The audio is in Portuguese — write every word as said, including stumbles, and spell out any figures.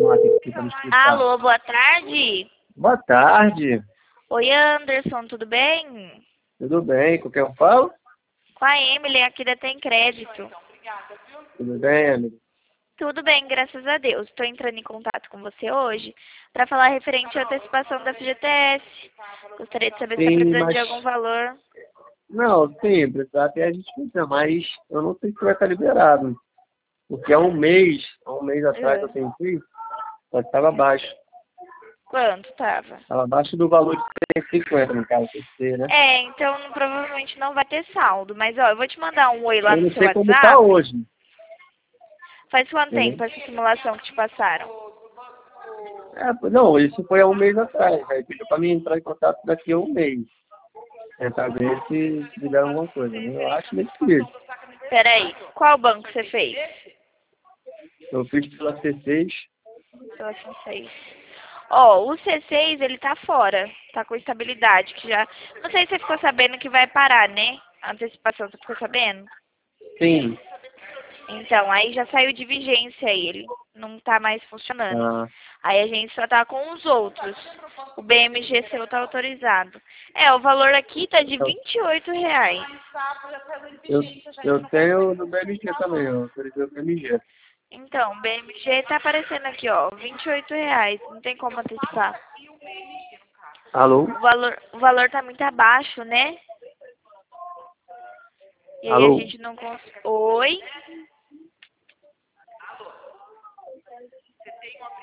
aqui que fica no escritório. Alô, boa tarde. Boa tarde. Oi, Anderson, tudo bem? Tudo bem? Com quem eu falo? Com a Emily, aqui da Tem Crédito. Tudo bem, amigo? Tudo bem, graças a Deus. Estou entrando em contato com você hoje para falar referente à antecipação da F G T S. Gostaria de saber se está Sim, precisando mas... de algum valor. Não, sim, precisar até a gente fica, mas eu não sei se vai estar liberado. Porque há um mês, há um mês atrás eu tentei, só que estava baixo. Quanto tava? Estava abaixo do valor de cento e cinquenta, no caso, tem que ser, né? É, então não- provavelmente não vai ter saldo. Mas, ó, eu vou te mandar um oi lá Eu no não seu sei como está WhatsApp. hoje. Faz quanto Entendeu? tempo essa simulação que te passaram? É, não, isso foi há um mês atrás. Aí pediu para mim entrar em contato daqui a um mês. Tentar ver se liberam alguma coisa. Eu acho meio difícil. Peraí, qual banco você fez? Eu fiz pela C seis. Pela C seis. Ó, o C seis, ele tá fora. Tá com estabilidade, que já... Não sei se você ficou sabendo que vai parar, né? A antecipação, você ficou sabendo? Sim. Então, aí já saiu de vigência ele. Não tá mais funcionando. Ah, Aí a gente só tá com os outros. O B M G seu tá autorizado. É, o valor aqui tá de então, vinte e oito reais. eu, eu tenho no B M G também, eu autorizei o B M G. Então, o B M G tá aparecendo aqui, ó, vinte e oito reais. Não tem como antecipar. Alô? O valor, o valor tá muito abaixo, né? E aí a Alô? gente não consegue... Oi?